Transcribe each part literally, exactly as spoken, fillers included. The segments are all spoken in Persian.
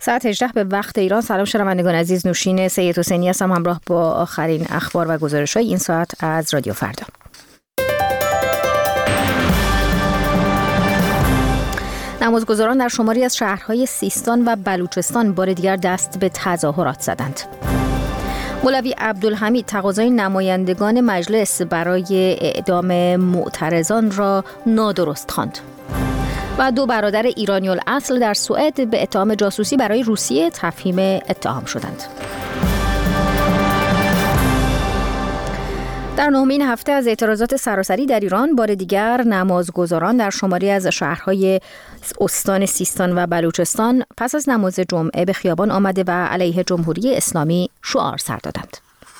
ساعت هجده به وقت ایران. سلام شنوندگان عزیز، نوشین سید حسینی هستم همراه با آخرین اخبار و گزارش‌های این ساعت از رادیو فردا. نمازگزاران در شماری از شهرهای سیستان و بلوچستان بار دیگر دست به تظاهرات زدند. مولوی عبدالحمید تقاضای نمایندگان مجلس برای اعدام معترضان را نادرست خواند. و دو برادر ایرانی الاصل در سوئد به اتهام جاسوسی برای روسیه تفهیم اتهام شدند. در نهمین هفته از اعتراضات سراسری در ایران بار دیگر نمازگزاران در شماری از شهرهای استان سیستان و بلوچستان پس از نماز جمعه به خیابان آمده و علیه جمهوری اسلامی شعار سر دادند.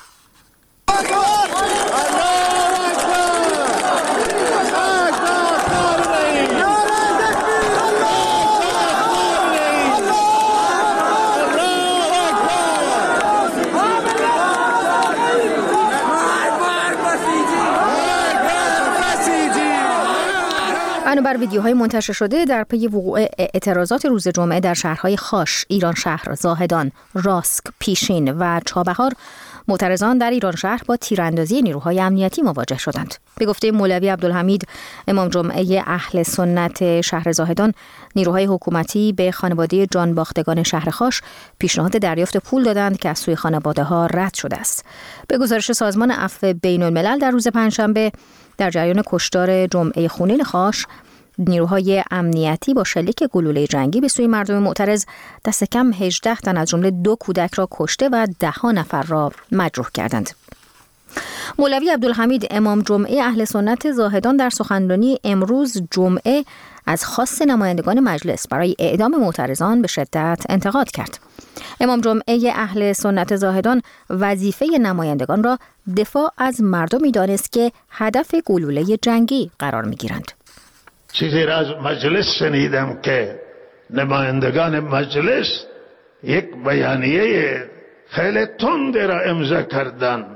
بنابر ویدیوهای منتشر شده در پی وقوع اعتراضات روز جمعه در شهرهای خاش، ایران شهر، زاهدان، راسک، پیشین و چابهار، معترضان در ایران شهر با تیراندازی نیروهای امنیتی مواجه شدند. به گفته مولوی عبدالحمید امام جمعه اهل سنت شهر زاهدان، نیروهای حکومتی به خانواده جانباختگان شهر خاش پیشنهاد دریافت پول دادند که از سوی خانواده ها رد شده است. به گزارش سازمان عفو بین الملل در روز پنجشنبه در جریان کشتار جمعه خونین خاش، نیروهای امنیتی با شلیک گلوله جنگی به سوی مردم معترض دست کم هجده تن از جمله دو کودک را کشته و ده ها نفر را مجروح کردند. مولوی عبدالحمید امام جمعه اهل سنت زاهدان در سخنرانی امروز جمعه از خواست نمایندگان مجلس برای اعدام معترضان به شدت انتقاد کرد. امام جمعه اهل سنت زاهدان وظیفه نمایندگان را دفاع از مردمی دانست که هدف گلوله جنگی قرار می‌گیرند. چیزی را از مجلس شنیدم که نمایندگان مجلس یک بیانیه خیلی تند را امضا کردند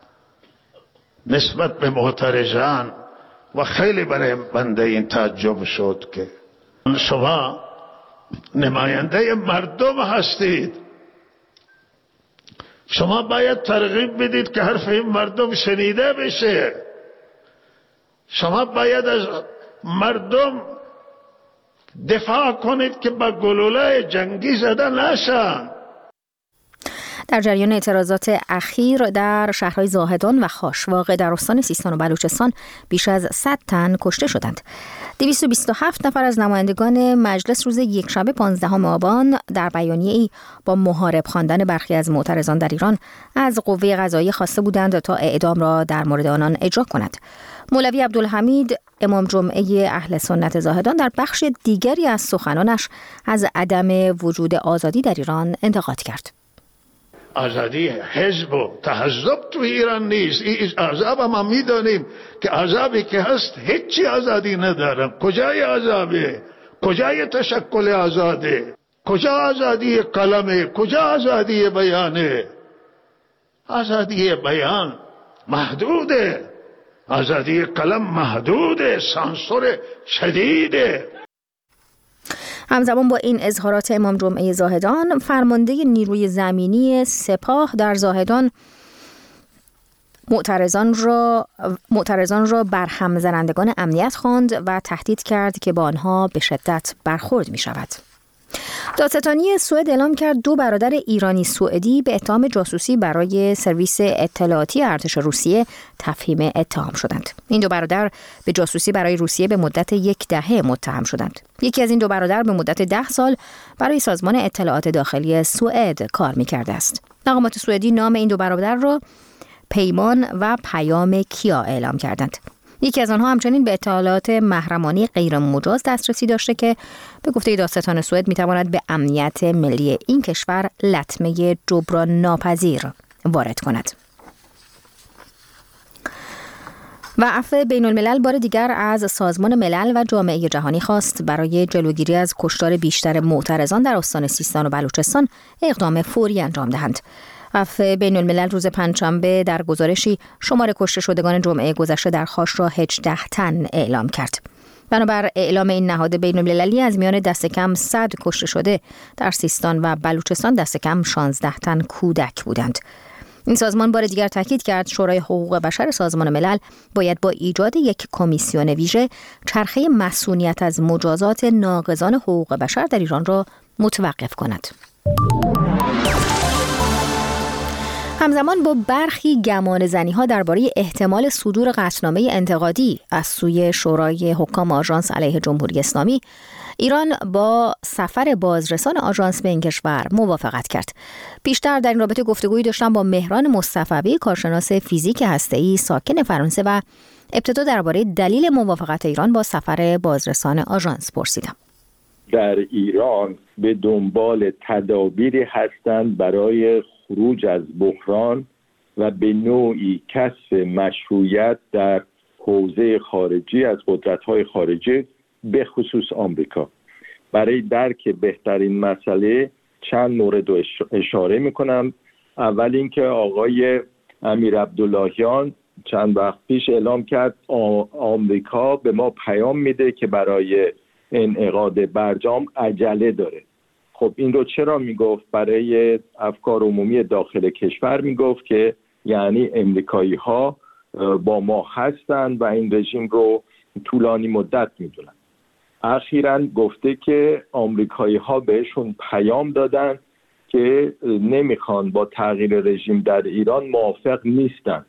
نسبت به معترضان و خیلی برای بنده این تعجب شد که شما نماینده مردم هستید، شما باید ترغیب بدید که حرف این مردم شنیده بشه، شما باید از مردم دفاع کنید که با گلوله جنگی زده نشن. در جریان اعتراضات اخیر در شهرهای زاهدان و خاش واقع در استان سیستان و بلوچستان بیش از صد تن کشته شدند. دویست و بیست و هفت نفر از نمایندگان مجلس روز یکشنبه پانزدهم آبان در بیانیه‌ای با محارب خواندن برخی از معترضان در ایران از قوه قضاییه خواسته بودند تا اعدام را در مورد آنان اجرا کند. مولوی عبدالحمید امام جمعه اهل سنت زاهدان در بخش دیگری از سخنانش از عدم وجود آزادی در ایران انتقاد کرد. آزادی حزب و تحزب تو ایران نیست. این عذاب ما میدانیم که عذابی که هست هیچی آزادی ندارم. کجای عذابه؟ کجای تشکل آزاده؟ کجا آزادی قلمه؟ کجا آزادی بیانه؟ آزادی بیان محدوده، آزادی قلم محدوده، سانسور شدیده. همزمان با این اظهارات امام جمعه زاهدان، فرمانده نیروی زمینی سپاه در زاهدان معترضان را معترضان را برهم زنندگان امنیت خواند و تهدید کرد که با آنها به شدت برخورد می شود. دادستانی سوئد اعلام کرد دو برادر ایرانی سوئدی به اتهام جاسوسی برای سرویس اطلاعاتی ارتش روسیه تفهیم اتهام شدند. این دو برادر به جاسوسی برای روسیه به مدت یک دهه متهم شدند. یکی از این دو برادر به مدت ده سال برای سازمان اطلاعات داخلی سوئد کار می‌کرده است. مقامات سوئدی نام این دو برادر را پیمان و پیام کیا اعلام کردند. یکی از آنها همچنین به اطلاعات محرمانه غیر مجاز دسترسی داشته که به گفته دادستان سوئد میتواند به امنیت ملی این کشور لطمه جبران ناپذیر وارد کند. و عفو بین الملل بار دیگر از سازمان ملل و جامعه جهانی خواست برای جلوگیری از کشتار بیشتر معترضان در استان سیستان و بلوچستان اقدام فوری انجام دهند. عفو بین الملل روز پنجشنبه در گزارشی شمار کشته شدگان جمعه گذشته در خاش را هجده تن اعلام کرد. بنابر اعلام این نهاد بین‌المللی از میان دست کم صد کشته شده در سیستان و بلوچستان دست کم شانزده تن کودک بودند. این سازمان بار دیگر تاکید کرد شورای حقوق بشر سازمان ملل باید با ایجاد یک کمیسیون ویژه چرخه مسئولیت از مجازات ناقضان حقوق بشر در ایران را متوقف کند. همزمان با برخی گمانه‌زنی‌ها درباره احتمال صدور قطعنامه انتقادی از سوی شورای حکام آژانس علیه جمهوری اسلامی، ایران با سفر بازرسان آژانس به این کشور موافقت کرد. پیشتر در این رابطه گفتگویی داشتم با مهران مصطفوی، کارشناس فیزیک هسته‌ای ساکن فرانسه، و ابتدا درباره دلیل موافقت ایران با سفر بازرسان آژانس پرسیدم. در ایران به دنبال تدابیری هستند برای خروج از بحران و به نوعی کسب مشروعیت در حوزه خارجی از قدرت‌های خارجی به خصوص آمریکا. برای درک بهترین مسئله چند مورد رو اشاره میکنم. اول اینکه آقای امیر عبداللهیان چند وقت پیش اعلام کرد آمریکا به ما پیام میده که برای انعقاد برجام عجله داره. خب این رو چرا میگفت؟ برای افکار عمومی داخل کشور میگفت که یعنی امریکایی ها با ما هستند و این رژیم رو طولانی مدت میدونن. اخیراً گفته که آمریکایی ها بهشون پیام دادن که نمیخوان با تغییر رژیم در ایران موافق نیستن.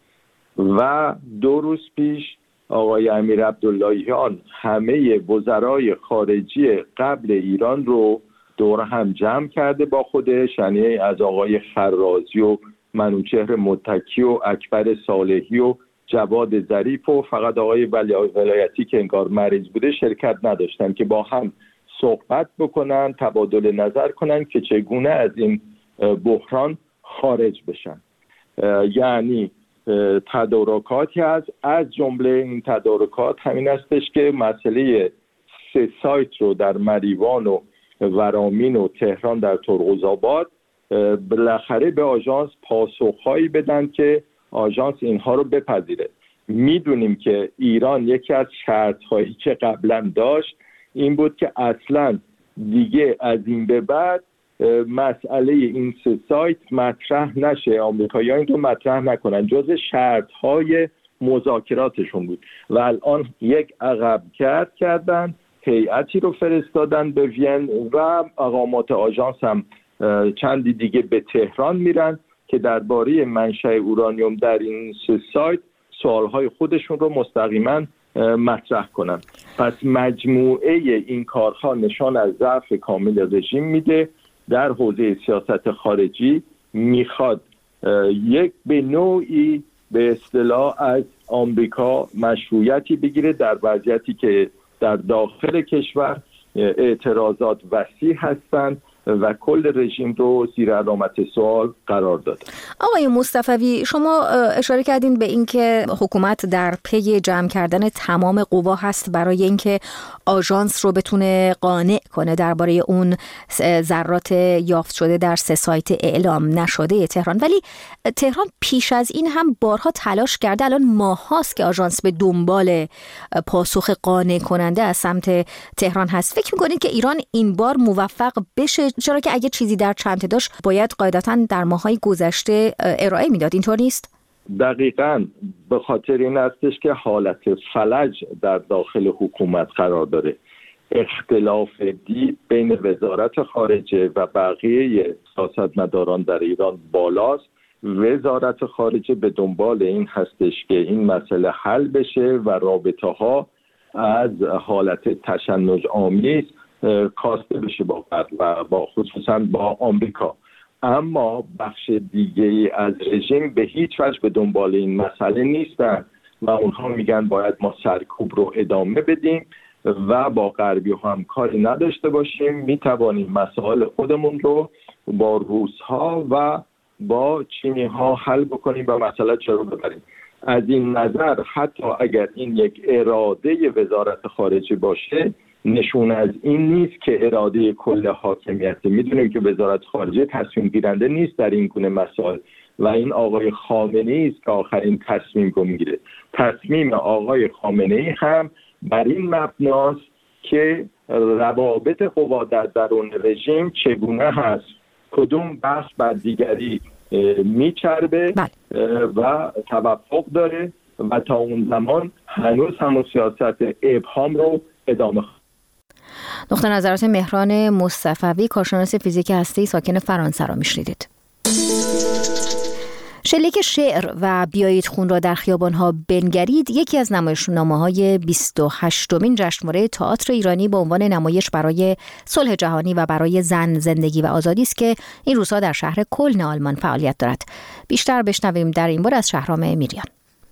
و دو روز پیش آقای امیر عبداللهیان همه وزرای خارجی قبل ایران رو دور هم جمع کرده با خودش، یعنی از آقای خرازی و منوچهر متکی و اکبر صالحی و جواد ظریف و فقط آقای ولایتی که انگار مریض بوده شرکت نداشتن که با هم صحبت بکنن، تبادل نظر کنن که چگونه از این بحران خارج بشن. یعنی تدارکاتی هست. از جمله این تدارکات همین هستش که مسئله سه سایت رو در مریوان و ورامین و تهران در ترقزآباد بالاخره به آژانس پاسخهایی بدن که آژانس اینها رو بپذیره. میدونیم که ایران یکی از شرطهایی که قبلا داشت این بود که اصلا دیگه از این به بعد مسئله این سه سایت مطرح نشه، آمریکایی‌ها این رو مطرح نکنن، جز شرطهای مذاکراتشون بود. و الان یک عقب کرد کردن، هیئتی رو فرستادن به وین و اقامات آژانس هم چندی دیگه به تهران میرن که درباره منشأ اورانیوم در این سه سایت سوالهای خودشون رو مستقیما مطرح کنن. پس مجموعه این کارها نشان از ضعف کامل رژیم میده. در حوزه سیاست خارجی میخواد یک به نوعی به اصطلاح از آمریکا مشروعیتی بگیره در وضعیتی که در داخل کشور اعتراضات وسیع هستند و کل رژیم رو زیر علامت سوال قرار داد. آقای مصطفوی، شما اشاره کردین به اینکه حکومت در پی جمع کردن تمام قوا هست برای اینکه آژانس رو بتونه قانع کنه درباره اون ذرات یافت شده در سه سایت اعلام نشده تهران. ولی تهران پیش از این هم بارها تلاش کرده، الان ماهاست که آژانس به دنبال پاسخ قانع کننده از سمت تهران هست. فکر می‌کنید که ایران این بار موفق بشه؟ چرا که اگه چیزی در چنته داشت باید قاعدتاً در ماه‌های گذشته ارائه میداد، اینطور نیست؟ دقیقاً به خاطر این هستش که حالت فلج در داخل حکومت قرار داره. اختلاف دید بین وزارت خارجه و بقیه سیاستمداران در ایران بالاست. وزارت خارجه به دنبال این هستش که این مسئله حل بشه و رابطه ها از حالت تشنج آمیز کاسته بشه با و با خصوصا با آمریکا. اما بخش دیگه از رژیم به هیچ وجه به دنبال این مسئله نیستن و اونها میگن باید ما سرکوب رو ادامه بدیم و با غربی ها هم کاری نداشته باشیم، میتوانیم مسائل خودمون رو با روس ها و با چینی ها حل بکنیم و مسئله جلو ببریم. از این نظر حتی اگر این یک اراده وزارت خارجه باشه، نشون از این نیست که اراده کل حاکمیت. میدونیم که وزارت خارجه تصمیم گیرنده نیست در این گونه مسائل و این آقای خامنه‌ای است که آخرین تصمیم رو میگیره. تصمیم آقای خامنه‌ای هم بر این مبناست که روابط قوا در درون رژیم چگونه هست، کدوم بخش بر دیگری میچربه و توافق داره و تا اون زمان هنوز همون سیاست ابهام رو ادامه خواهد. نقطه نظرات مهران مصطفوی، کارشناس فیزیک هستی ساکن فرانسه را میشنیدید. شلیک شعر و بیایید خون را در خیابان‌ها بنگرید یکی از نمایشنامه‌های بیست و هشتمین جشنواره تئاتر ایرانی به عنوان نمایش برای صلح جهانی و برای زن، زندگی و آزادی است که این روزها در شهر کلن آلمان فعالیت دارد. بیشتر بشنویم در این باره از شهرام میریان.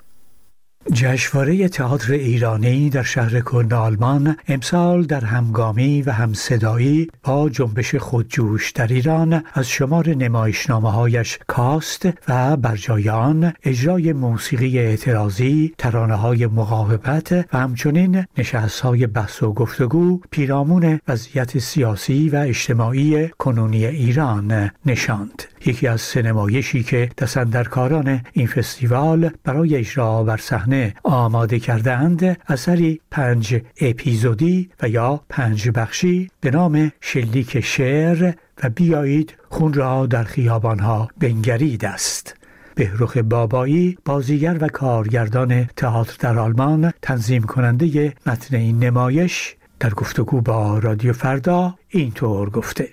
جشنواره تئاتر ایرانی در شهر کلن آلمان امسال در همگامی و همصدایی با جنبش خودجوش در ایران از شمار نمایشنامه‌هایش کاست و بر جای آن اجرای موسیقی اعتراضی، ترانه‌های مقاومت و همچنین نشست‌های بحث و گفتگو پیرامون وضعیت سیاسی و اجتماعی کنونی ایران نشاند. یکی از سه نمایشی که دست‌اندرکاران این فستیوال برای اجرا بر صحنه آماده کردند اثری پنج اپیزودی و یا پنج بخشی به نام شلیک شعر و بیایید خون را در خیابانها بنگرید است. بهروخ بابایی، بازیگر و کارگردان تئاتر در آلمان، تنظیم کننده متن این نمایش، در گفتگو با رادیو فردا اینطور گفته: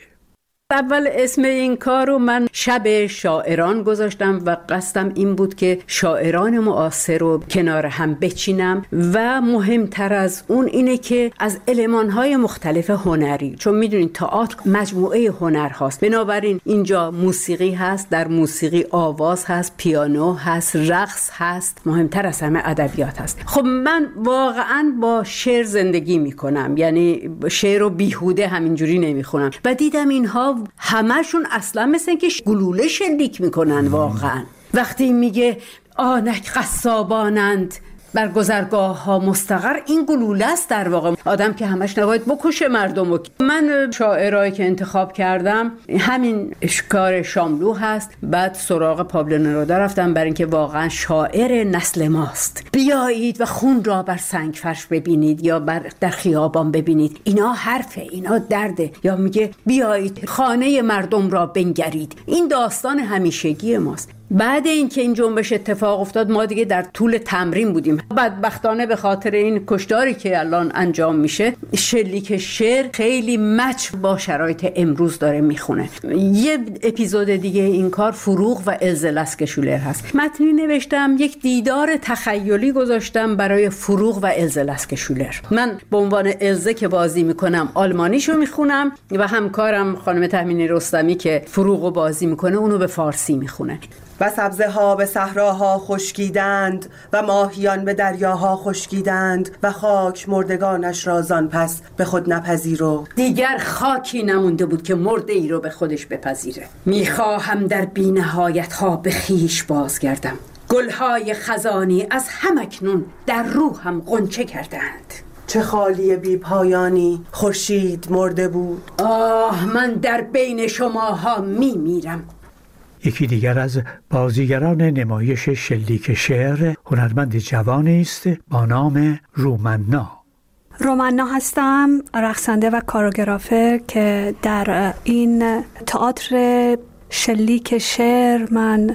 اول اسم این کار رو من شب شاعران گذاشتم و قصدم این بود که شاعران معاصر رو کنار هم بچینم و مهمتر از اون اینه که از المان‌های مختلف هنری، چون میدونید تئاتر مجموعه هنر هاست، بنابراین اینجا موسیقی هست، در موسیقی آواز هست، پیانو هست، رقص هست، مهمتر از همه ادبیات هست. خب من واقعا با شعر زندگی میکنم، یعنی شعر رو بیهوده همینجوری نمیخونم و دیدم اینها همشون اصلا مثل که گلوله شلیک میکنن. واقعا وقتی میگه آنک قصابانند بر گذرگاه ها مستقر، این گلوله است در واقع. آدم که همش نباید بکشه مردم. من شاعرایی که انتخاب کردم همین اشکار شاملو هست، بعد سراغ پابلو نرودا رفتم برای اینکه واقعا شاعر نسل ماست. بیایید و خون را بر سنگ فرش ببینید یا بر در خیابان ببینید، اینا حرفه، اینا درده. یا میگه بیایید خانه مردم را بنگرید، این داستان همیشگی ماست. بعد اینکه این جنبش اتفاق افتاد ما دیگه در طول تمرین بودیم. بدبختانه به خاطر این کشتاری که الان انجام میشه، شلیک شعر خیلی مچ با شرایط امروز داره میخونه. یه اپیزود دیگه این کار فروغ و الزه لسکشولر هست. متنی نوشتم، یک دیدار تخیلی گذاشتم برای فروغ و الزه لسکشولر. من به عنوان الزه که بازی میکنم آلمانیشو میخونم و همکارم خانم تهمینی رستمی که فروغو بازی میکنه اونو به فارسی میخونه. و سبزه ها به صحراها خشکیدند و ماهیان به دریاها خشکیدند و خاک مردگانش را زان پس به خود نپذیرو. دیگر خاکی نمونده بود که مرده ای رو به خودش بپذیره. میخواهم در بی نهایت ها به خیش بازگردم. گلهای خزانی از همکنون در روحم غنچه کردند. چه خالی بی پایانی، خورشید مرده بود. آه من در بین شماها می میرم. یکی دیگر از بازیگران نمایش شلیک شعر هنرمند جوانی است با نام رومنا. رومنا هستم، رقصنده و کاروگرافر که در این تئاتر شلیک شعر من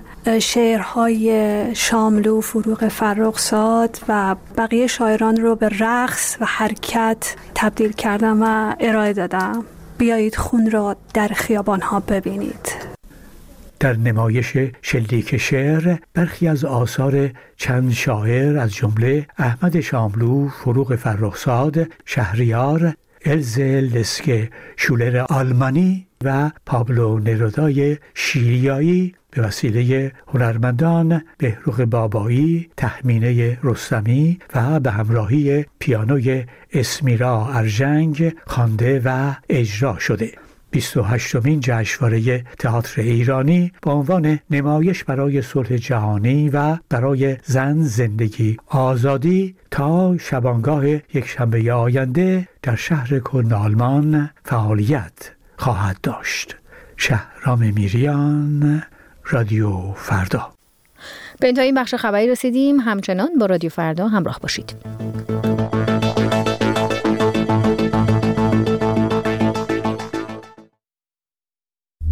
شعرهای شاملو، فروغ فرخزاد و بقیه شاعران رو به رقص و حرکت تبدیل کردم و ارائه دادم. بیایید خون را در خیابان‌ها ببینید. در نمایش شلیک شعر برخی از آثار چند شاعر از جمله احمد شاملو، فروغ فرخزاد، شهریار، الزه لسکشولر آلمانی و پابلو نرودای شیلیایی به وسیله هنرمندان بهروخ بابایی، تهمینه رستمی و به همراهی پیانوی اسمیرا ارژنگ خوانده و اجرا شده. بیست و هشتمین جشنواره تئاتر ایرانی با عنوان نمایش برای صلح جهانی و برای زن، زندگی، آزادی تا شبانگاه یک شنبه آینده در شهر کلن آلمان فعالیت خواهد داشت. شهرام میریان، رادیو فردا. به انتهای این بخش خبری رسیدیم. همچنان با رادیو فردا همراه باشید.